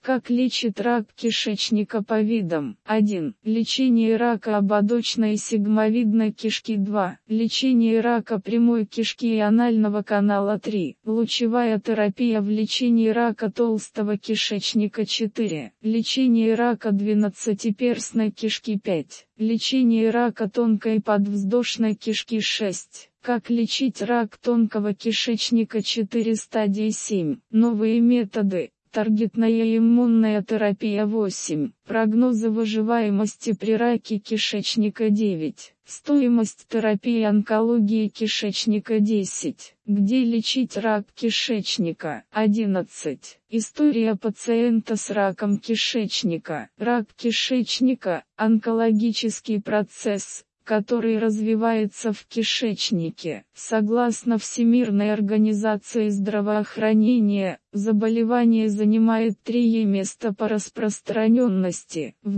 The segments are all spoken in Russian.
Как лечит рак кишечника по видам? 1. Лечение рака ободочной и сигмовидной кишки. 2. Лечение рака прямой кишки и анального канала. 3. Лучевая терапия в лечении рака толстого кишечника. 4. Лечение рака двенадцатиперстной кишки. 5. Лечение рака тонкой подвздошной кишки. 6. Как лечить рак тонкого кишечника. 4 стадии. 7. Новые методы. Таргетная иммунная терапия. 8. Прогнозы выживаемости при раке кишечника. 9. Стоимость терапии онкологии кишечника. 10. Где лечить рак кишечника? 11. История пациента с раком кишечника. Рак кишечника – онкологический процесс, который развивается в кишечнике. Согласно Всемирной организации здравоохранения, заболевание занимает 3-е место по распространенности. В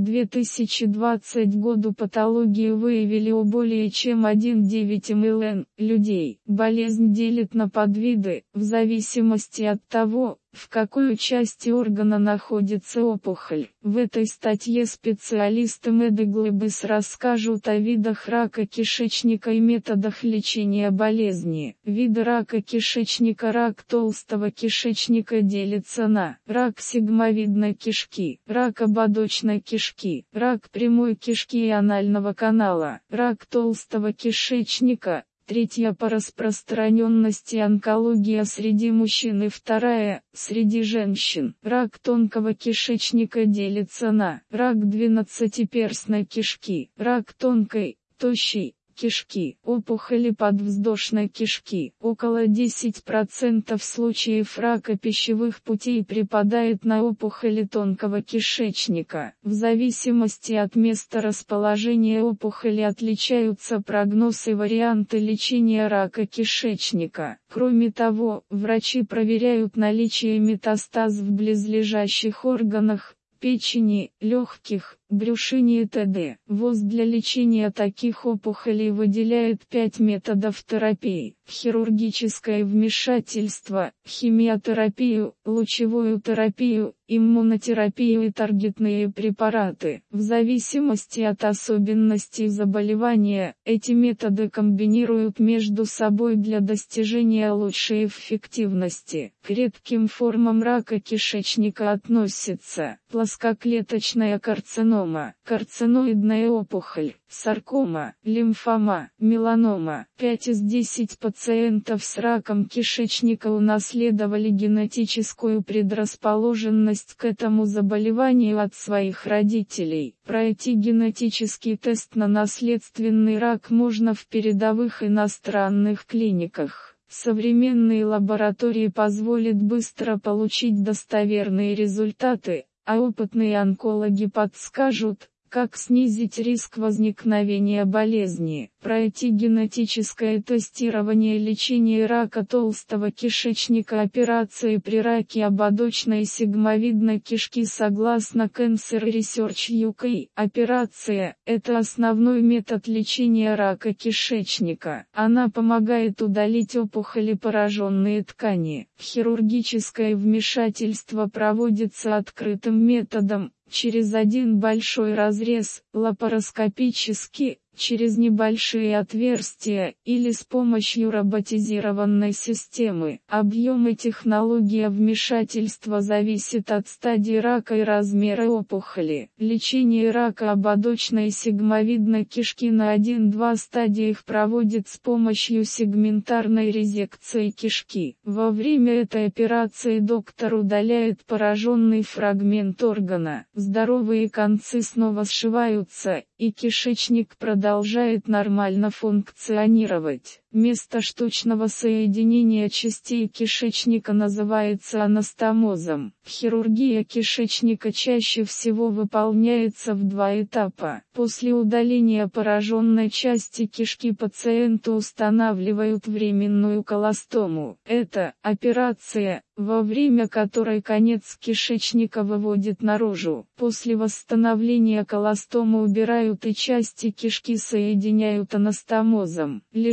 2020 году патологию выявили у более чем 1,9 миллион людей. Болезнь делит на подвиды, в зависимости от того, в какой части органа находится опухоль. В этой статье специалисты Медиглобис расскажут о видах рака кишечника и методах лечения болезни. Виды рака кишечника. Рак толстого кишечника делится на рак сигмовидной кишки, рак ободочной кишки, рак прямой кишки и анального канала, рак толстого кишечника. 3 по распространенности онкология среди мужчин и 2 среди женщин. Рак тонкого кишечника делится на рак двенадцатиперстной кишки, рак тонкой, тощей кишки, опухоли подвздошной кишки. Около 10% случаев рака пищевых путей припадает на опухоли тонкого кишечника. В зависимости от места расположения опухоли отличаются прогноз и варианты лечения рака кишечника. Кроме того, врачи проверяют наличие метастаз в близлежащих органах, печени, легких, брюшине и т.д. ВОЗ для лечения таких опухолей выделяет 5 методов терапии: хирургическое вмешательство, химиотерапию, лучевую терапию, иммунотерапию и таргетные препараты. В зависимости от особенностей заболевания, эти методы комбинируют между собой для достижения лучшей эффективности. К редким формам рака кишечника относятся плоскоклеточная карцинома, карциноидная опухоль, саркома, лимфома, меланома. 5 из 10 пациентов с раком кишечника унаследовали генетическую предрасположенность к этому заболеванию от своих родителей. Пройти генетический тест на наследственный рак можно в передовых иностранных клиниках. Современные лаборатории позволят быстро получить достоверные результаты, а опытные онкологи подскажут, как снизить риск возникновения болезни. Пройти генетическое тестирование лечения рака толстого кишечника. Операции при раке ободочной и сигмовидной кишки. Согласно Cancer Research UK, операция – это основной метод лечения рака кишечника. Она помогает удалить опухоли, пораженные ткани. Хирургическое вмешательство проводится открытым методом, через один большой разрез, лапароскопически, через небольшие отверстия, или с помощью роботизированной системы. Объем и технология вмешательства зависит от стадии рака и размера опухоли. Лечение рака ободочной и сигмовидной кишки на 1-2 стадиях проводит с помощью сегментарной резекции кишки. Во время этой операции доктор удаляет пораженный фрагмент органа. Здоровые концы снова сшиваются, и кишечник продолжает нормально функционировать. Место штучного соединения частей кишечника называется анастомозом. Хирургия кишечника чаще всего выполняется в 2 этапа. После удаления пораженной части кишки пациенту устанавливают временную колостому. Это операция, во время которой конец кишечника выводят наружу. После восстановления колостомы убирают и части кишки соединяют анастомозом. Лишь в некоторых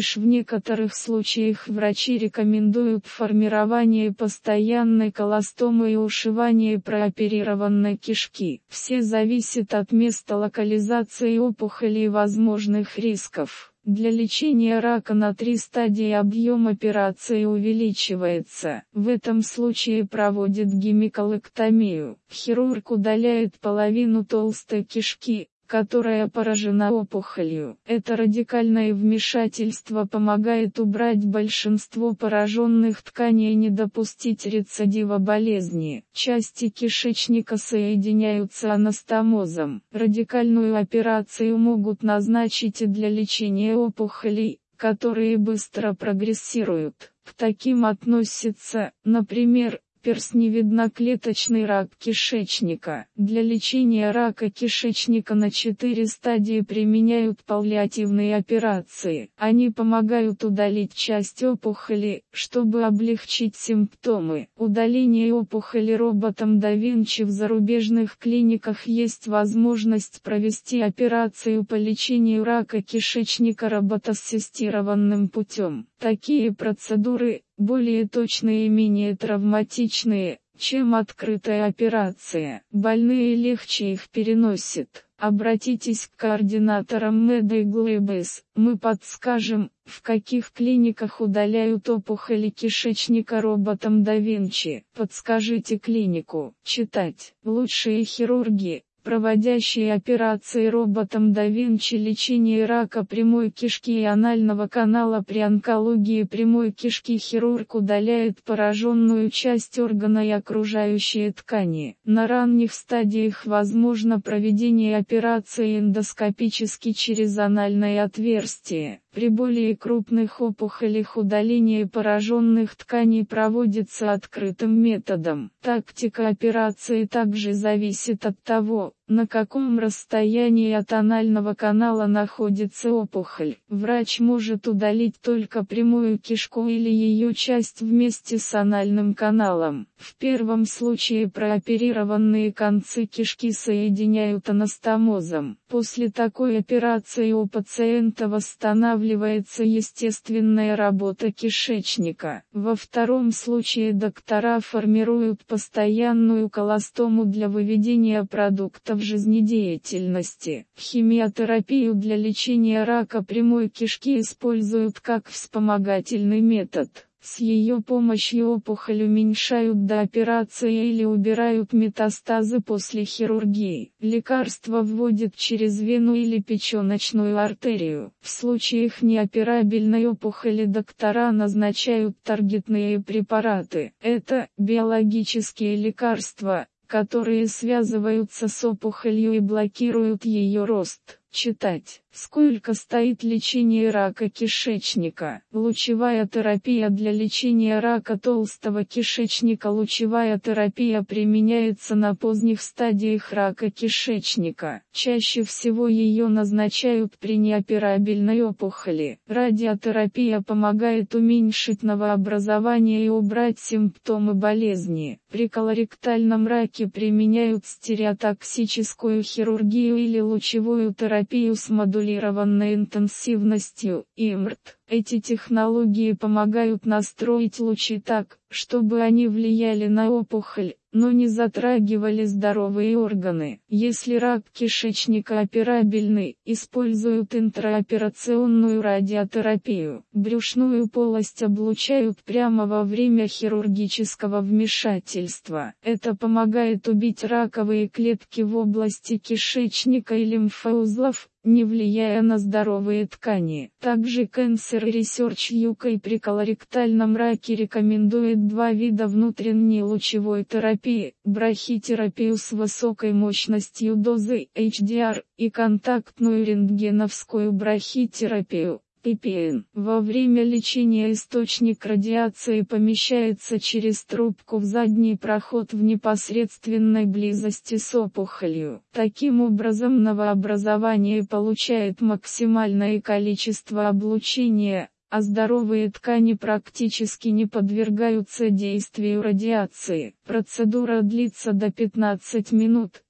некоторых случаях врачи рекомендуют формирование постоянной колостомы и ушивание прооперированной кишки. Все зависит от места локализации опухоли и возможных рисков. Для лечения рака на 3 стадии объем операции увеличивается. В этом случае проводит гемиколэктомию. Хирург удаляет половину толстой кишки, которая поражена опухолью. Это радикальное вмешательство помогает убрать большинство пораженных тканей и не допустить рецидива болезни. Части кишечника соединяются анастомозом. Радикальную операцию могут назначить и для лечения опухолей, которые быстро прогрессируют. К таким относятся, например, перстневидноклеточный рак кишечника. Для лечения рака кишечника на 4 стадии применяют паллиативные операции. Они помогают удалить часть опухоли, чтобы облегчить симптомы. Удаление опухоли роботом да Винчи. В зарубежных клиниках есть возможность провести операцию по лечению рака кишечника роботассистированным путем. Такие процедуры более точные и менее травматичные, чем открытая операция. Больные легче их переносят. Обратитесь к координаторам Mediglabs, мы подскажем, в каких клиниках удаляют опухоли кишечника роботом да Винчи. Подскажите клинику. Читать. Лучшие хирурги, проводящие операции роботом да Винчи. Лечение рака прямой кишки и анального канала. При онкологии прямой кишки хирург удаляет пораженную часть органа и окружающие ткани. На ранних стадиях возможно проведение операции эндоскопически через анальное отверстие. При более крупных опухолях удаление пораженных тканей проводится открытым методом. Тактика операции также зависит от того, на каком расстоянии от анального канала находится опухоль. Врач может удалить только прямую кишку или ее часть вместе с анальным каналом. В первом случае прооперированные концы кишки соединяют анастомозом. После такой операции у пациента восстанавливается естественная работа кишечника. Во втором случае доктора формируют постоянную колостому для выведения продуктов жизнедеятельности. Химиотерапию для лечения рака прямой кишки используют как вспомогательный метод. С ее помощью опухоль уменьшают до операции или убирают метастазы после хирургии. Лекарство вводят через вену или печеночную артерию. В случаях неоперабельной опухоли доктора назначают таргетные препараты. Это биологические лекарства, которые связываются с опухолью и блокируют ее рост. Читать. Сколько стоит лечение рака кишечника? Лучевая терапия для лечения рака толстого кишечника. Лучевая терапия применяется на поздних стадиях рака кишечника. Чаще всего ее назначают при неоперабельной опухоли. Радиотерапия помогает уменьшить новообразование и убрать симптомы болезни. При колоректальном раке применяют стереотоксическую хирургию или лучевую терапию с модулированной интенсивностью, ИМРТ. Эти технологии помогают настроить лучи так, чтобы они влияли на опухоль, но не затрагивали здоровые органы. Если рак кишечника операбельный, используют интраоперационную радиотерапию. Брюшную полость облучают прямо во время хирургического вмешательства. Это помогает убить раковые клетки в области кишечника и лимфоузлов, не влияя на здоровые ткани. Также Cancer Research UK при колоректальном раке рекомендует 2 вида внутренней лучевой терапии: брахитерапию с высокой мощностью дозы HDR и контактную рентгеновскую брахитерапию. ППН. Во время лечения источник радиации помещается через трубку в задний проход в непосредственной близости с опухолью. Таким образом новообразование получает максимальное количество облучения, а здоровые ткани практически не подвергаются действию радиации. Процедура длится до 15 минут.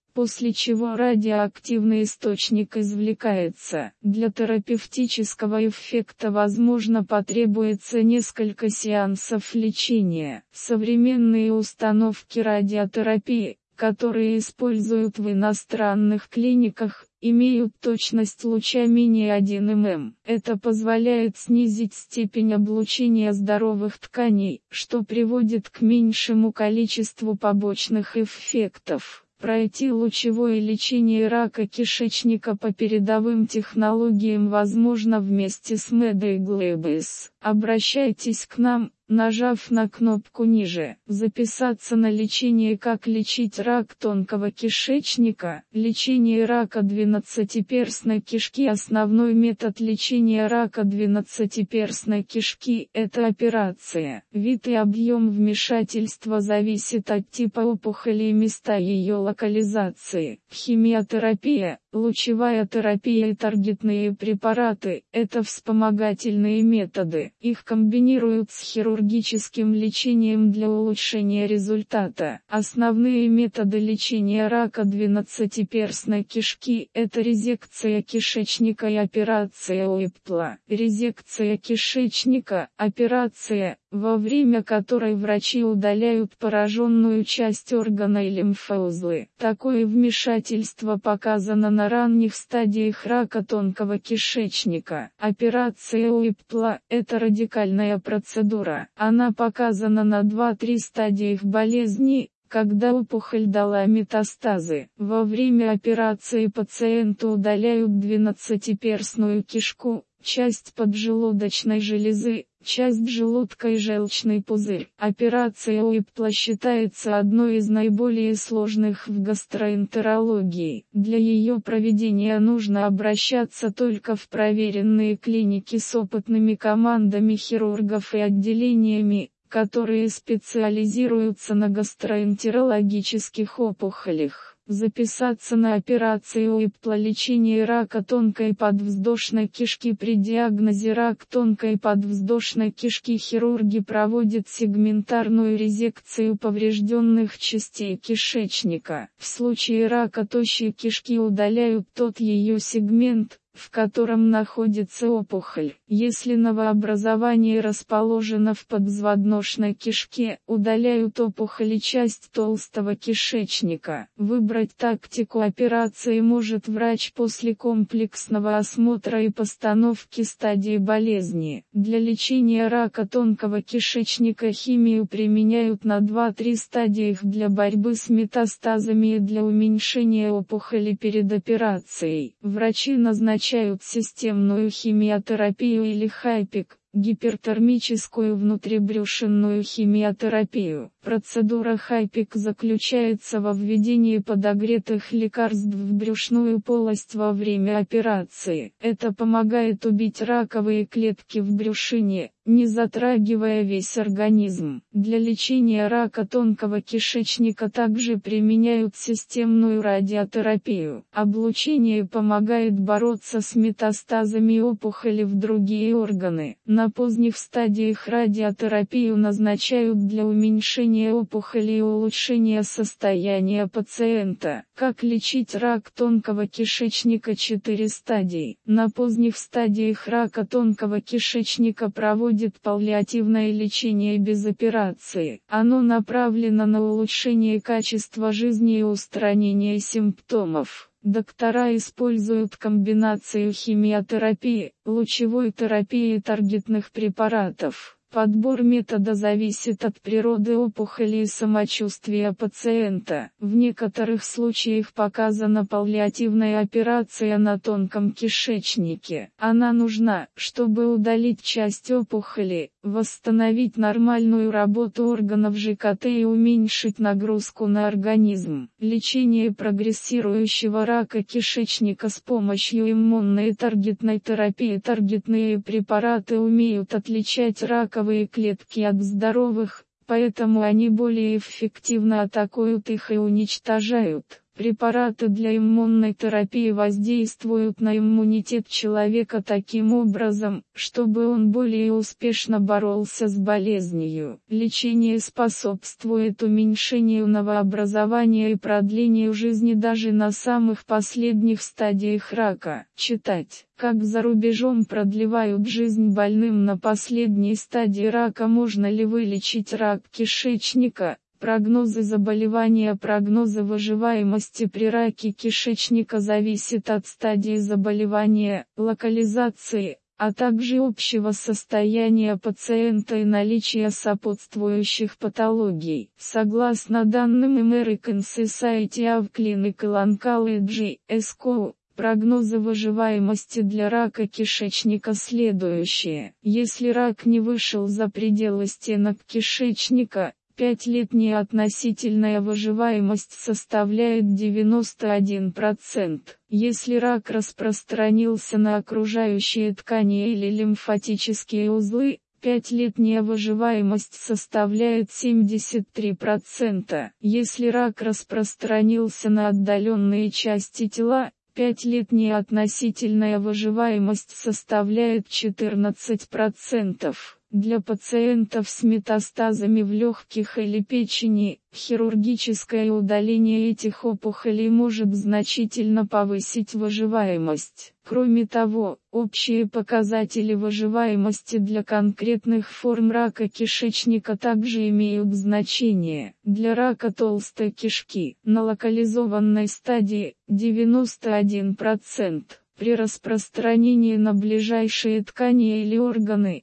после чего радиоактивный источник извлекается. Для терапевтического эффекта возможно потребуется несколько сеансов лечения. Современные установки радиотерапии, которые используют в иностранных клиниках, имеют точность луча менее 1 мм. Это позволяет снизить степень облучения здоровых тканей, что приводит к меньшему количеству побочных эффектов. Пройти лучевое лечение рака кишечника по передовым технологиям возможно вместе с Медиглобис. Обращайтесь к нам, нажав на кнопку ниже. Записаться на лечение. Как лечить рак тонкого кишечника? Лечение рака двенадцатиперстной кишки. Основной метод лечения рака двенадцатиперстной кишки – это операция. Вид и объем вмешательства зависит от типа опухоли и места ее локализации. Химиотерапия, лучевая терапия и таргетные препараты – это вспомогательные методы. Их комбинируют с хирургическим лечением для улучшения результата. Основные методы лечения рака двенадцатиперстной кишки – это резекция кишечника и операция Уиппла. Резекция кишечника – операция, во время которой врачи удаляют пораженную часть органа и лимфоузлы. Такое вмешательство показано на ранних стадиях рака тонкого кишечника. Операция Уиппла – это радикальная процедура. Она показана на 2-3 стадиях болезни, когда опухоль дала метастазы. Во время операции пациенту удаляют двенадцатиперстную кишку, часть поджелудочной железы, часть желудка и желчный пузырь. Операция Уиппла считается одной из наиболее сложных в гастроэнтерологии. Для ее проведения нужно обращаться только в проверенные клиники с опытными командами хирургов и отделениями, которые специализируются на гастроэнтерологических опухолях. Записаться на операцию Уиппла. Лечение рака тонкой подвздошной кишки. При диагнозе рак тонкой подвздошной кишки хирурги проводят сегментарную резекцию поврежденных частей кишечника. В случае рака тощей кишки удаляют тот ее сегмент, в котором находится опухоль. Если новообразование расположено в подвздошной кишке, удаляют опухоль и часть толстого кишечника. Выбрать тактику операции может врач после комплексного осмотра и постановки стадии болезни. Для лечения рака тонкого кишечника химию применяют на 2-3 стадиях для борьбы с метастазами и для уменьшения опухоли перед операцией. Врачи назначают системную химиотерапию или хайпик, гипертермическую внутрибрюшинную химиотерапию. Процедура хайпик заключается во введении подогретых лекарств в брюшную полость во время операции. Это помогает убить раковые клетки в брюшине, не затрагивая весь организм. Для лечения рака тонкого кишечника также применяют системную радиотерапию. Облучение помогает бороться с метастазами опухоли в другие органы. На поздних стадиях радиотерапию назначают для уменьшения опухоли и улучшения состояния пациента. Как лечить рак тонкого кишечника? 4 стадии. На поздних стадиях рака тонкого кишечника проводят паллиативное лечение без операции. Оно направлено на улучшение качества жизни и устранение симптомов. Доктора используют комбинацию химиотерапии, лучевой терапии и таргетных препаратов. Подбор метода зависит от природы опухоли и самочувствия пациента. В некоторых случаях показана паллиативная операция на тонком кишечнике. Она нужна, чтобы удалить часть опухоли, восстановить нормальную работу органов ЖКТ и уменьшить нагрузку на организм. Лечение прогрессирующего рака кишечника с помощью иммунной и таргетной терапии. Таргетные препараты умеют отличать раковые клетки от здоровых, поэтому они более эффективно атакуют их и уничтожают. Препараты для иммунной терапии воздействуют на иммунитет человека таким образом, чтобы он более успешно боролся с болезнью. Лечение способствует уменьшению новообразования и продлению жизни даже на самых последних стадиях рака. Читать, как за рубежом продлевают жизнь больным на последней стадии рака. Можно ли вылечить рак кишечника? Прогнозы заболевания. Прогнозы выживаемости при раке кишечника зависят от стадии заболевания, локализации, а также общего состояния пациента и наличия сопутствующих патологий. Согласно данным American Society of Clinical Oncology, (ESCO), прогнозы выживаемости для рака кишечника следующие. Если рак не вышел за пределы стенок кишечника, 5-летняя относительная выживаемость составляет 91%. Если рак распространился на окружающие ткани или лимфатические узлы, 5-летняя выживаемость составляет 73%. Если рак распространился на отдаленные части тела, 5-летняя относительная выживаемость составляет 14%. Для пациентов с метастазами в легких или печени, хирургическое удаление этих опухолей может значительно повысить выживаемость. Кроме того, общие показатели выживаемости для конкретных форм рака кишечника также имеют значение. Для рака толстой кишки, на локализованной стадии, 91%. При распространении на ближайшие ткани или органы,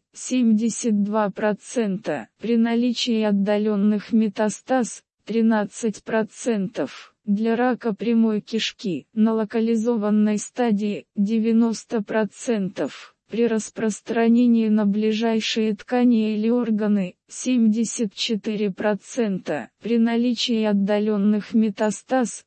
72%. При наличии отдаленных метастаз, 13%. Для рака прямой кишки, на локализованной стадии, 90%. При распространении на ближайшие ткани или органы, 74%. При наличии отдаленных метастаз,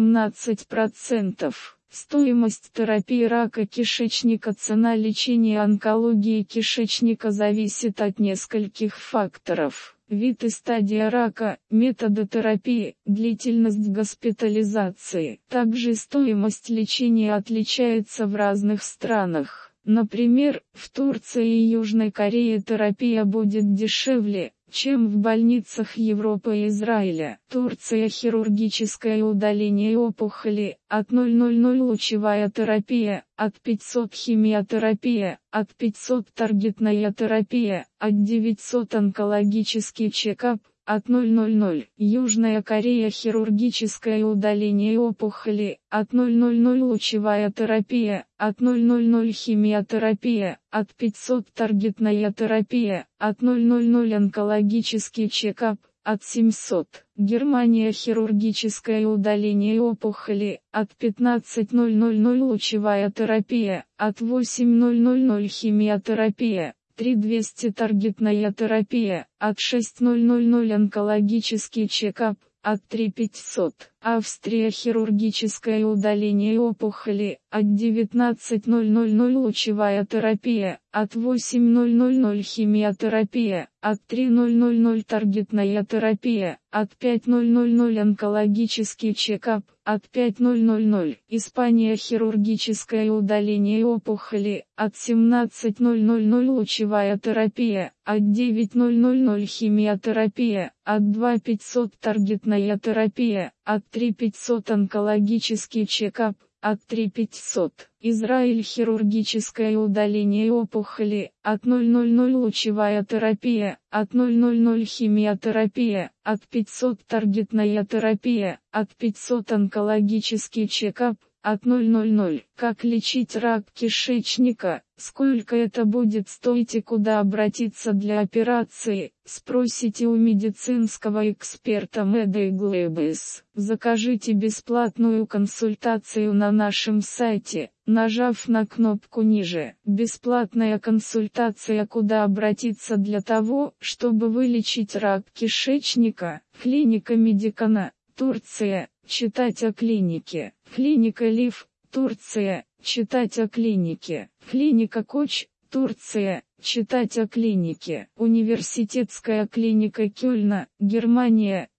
17%. Стоимость терапии рака кишечника. Цена лечения онкологии кишечника зависит от нескольких факторов. Вид и стадия рака, методы терапии, длительность госпитализации. Также стоимость лечения отличается в разных странах. Например, в Турции и Южной Корее терапия будет дешевле, чем в больницах Европы и Израиля. Турция. Хирургическое удаление опухоли, от 000 лучевая терапия, от 500 химиотерапия, от 500 таргетная терапия, от 900 онкологический чекап, от 000. Южная Корея. Хирургическое удаление опухоли, от 000 лучевая терапия, от 000 химиотерапия, от 500 таргетная терапия, от 000 онкологический чекап, от 700. Германия. Хирургическое удаление опухоли, от 1500 лучевая терапия, от 8000 химиотерапия, 3200 таргетная терапия, от 600 онкологический чекап, от 3500. Австрия. Хирургическое удаление опухоли, от 1900 лучевая терапия, от 800 химиотерапия, от 3000 таргетная терапия, от 500 онкологический чекап, от 500. Испания. Хирургическое удаление опухоли, от 1700 лучевая терапия, от 900 химиотерапия, от 2500 таргетная терапия, от 3500 онкологический чекап, от 3500. Израиль. Хирургическое удаление опухоли, от 000 лучевая терапия, от 000 химиотерапия, от 500 таргетная терапия, от 500 онкологический чекап, от 000. Как лечить рак кишечника? Сколько это будет стоить и куда обратиться для операции? Спросите у медицинского эксперта MedEglebis. Закажите бесплатную консультацию на нашем сайте, нажав на кнопку ниже. Бесплатная консультация. Куда обратиться для того, чтобы вылечить рак кишечника? Клиника Медикана, Турция. Читать о клинике. Клиника Лив, Турция. Читать о клинике. Клиника Коч, Турция. Читать о клинике. Университетская клиника Кёльна, Германия.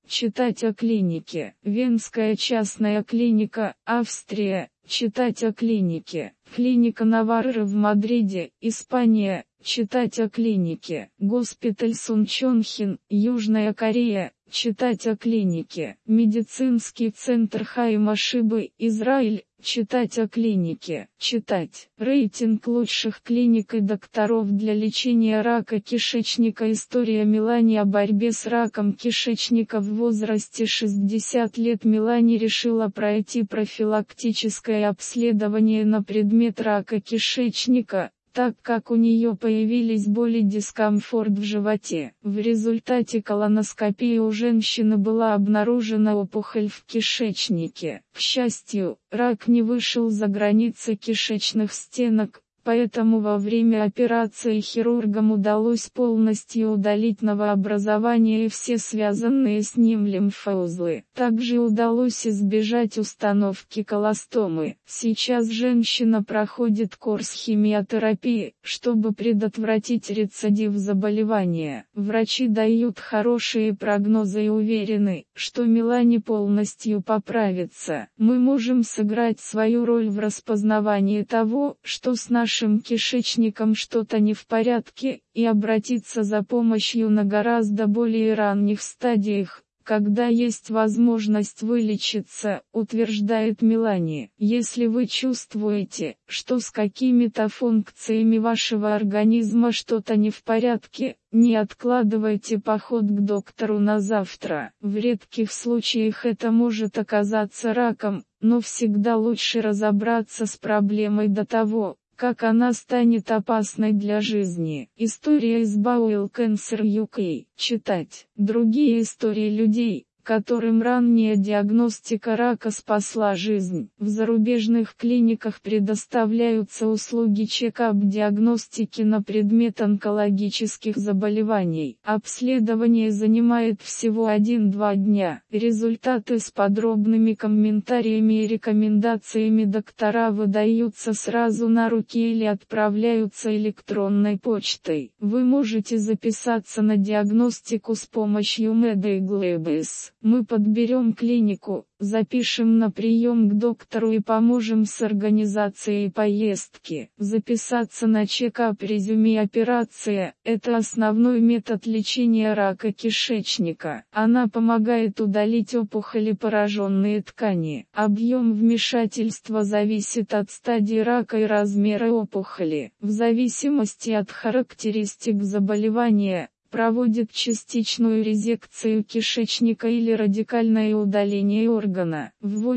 читать о клинике. Венская частная клиника, Австрия, читать о клинике. Клиника Наварры в Мадриде, Испания, читать о клинике. Госпиталь Сунчонхин, Южная Корея, читать о клинике. Медицинский центр Хаймашибы, Израиль, читать о клинике. Читать. Рейтинг лучших клиник и докторов для лечения рака кишечника. История Мелани о борьбе с раком кишечника в возрасте 60 лет. Мелани решила пройти профилактическое обследование на предмет рака кишечника, так как у нее появились боли и дискомфорт в животе. В результате колоноскопии у женщины была обнаружена опухоль в кишечнике. К счастью, рак не вышел за границы кишечных стенок, поэтому во время операции хирургам удалось полностью удалить новообразование и все связанные с ним лимфоузлы. Также удалось избежать установки колостомы. Сейчас женщина проходит курс химиотерапии, чтобы предотвратить рецидив заболевания. Врачи дают хорошие прогнозы и уверены, что Мелани полностью поправится. Мы можем сыграть свою роль в распознавании того, что с нашим кишечником что-то не в порядке, и обратиться за помощью на гораздо более ранних стадиях, когда есть возможность вылечиться, утверждает Мелани. Если вы чувствуете, что с какими-то функциями вашего организма что-то не в порядке, не откладывайте поход к доктору на завтра. В редких случаях это может оказаться раком, но всегда лучше разобраться с проблемой до того, как она станет опасной для жизни. История из Bowel Cancer UK. Читать. Другие истории людей, которым ранняя диагностика рака спасла жизнь. В зарубежных клиниках предоставляются услуги чекап-диагностики на предмет онкологических заболеваний. Обследование занимает всего 1-2 дня. Результаты с подробными комментариями и рекомендациями доктора выдаются сразу на руки или отправляются электронной почтой. Вы можете записаться на диагностику с помощью MedEagle. Мы подберем клинику, запишем на прием к доктору и поможем с организацией поездки. Записаться на чекап. Резюме. Операция – это основной метод лечения рака кишечника. Она помогает удалить опухоли, пораженные ткани. Объем вмешательства зависит от стадии рака и размера опухоли. В зависимости от характеристик заболевания, проводит частичную резекцию кишечника или радикальное удаление органа. В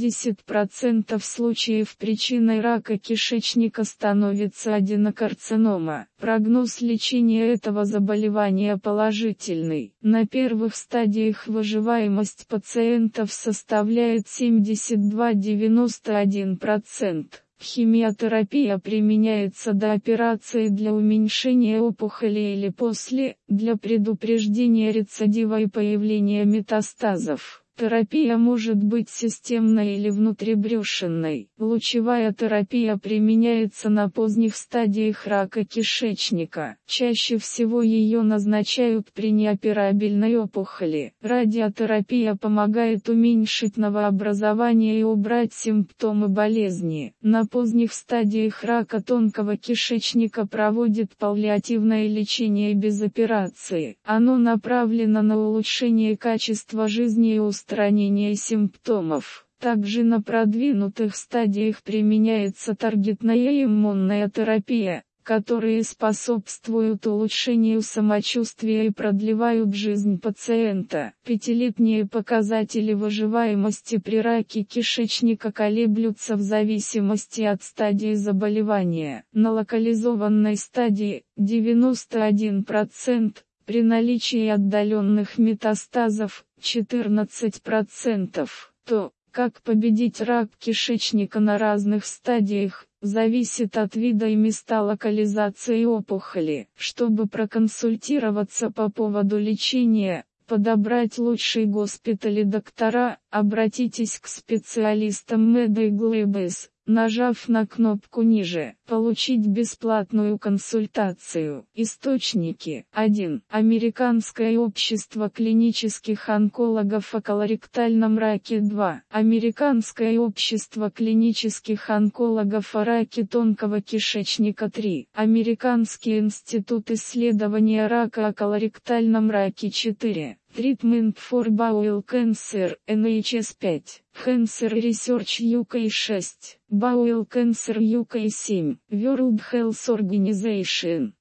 80% случаев причиной рака кишечника становится аденокарцинома. Прогноз лечения этого заболевания положительный. На первых стадиях выживаемость пациентов составляет 72–91%. Химиотерапия применяется до операции для уменьшения опухоли или после, для предупреждения рецидива и появления метастазов. Терапия может быть системной или внутрибрюшинной. Лучевая терапия применяется на поздних стадиях рака кишечника. Чаще всего ее назначают при неоперабельной опухоли. Радиотерапия помогает уменьшить новообразование и убрать симптомы болезни. На поздних стадиях рака тонкого кишечника проводят паллиативное лечение без операции. Оно направлено на улучшение качества жизни и устранение симптомов. Также на продвинутых стадиях применяется таргетная иммунная терапия, которые способствуют улучшению самочувствия и продлевают жизнь пациента. Пятилетние показатели выживаемости при раке кишечника колеблются в зависимости от стадии заболевания. На локализованной стадии 91%, при наличии отдаленных метастазов 14%. То, как победить рак кишечника на разных стадиях, зависит от вида и места локализации опухоли. Чтобы проконсультироваться по поводу лечения, подобрать лучший госпиталь и доктора, обратитесь к специалистам MedEagle. нажав на кнопку ниже, получить бесплатную консультацию. Источники. 1. Американское общество клинических онкологов о колоректальном раке. 2. Американское общество клинических онкологов о раке тонкого кишечника. 3. Американский институт исследования рака о колоректальном раке. 4. Treatment for Bowel Cancer, NHS 5. Cancer Research UK 6. Bowel Cancer UK 7. World Health Organization.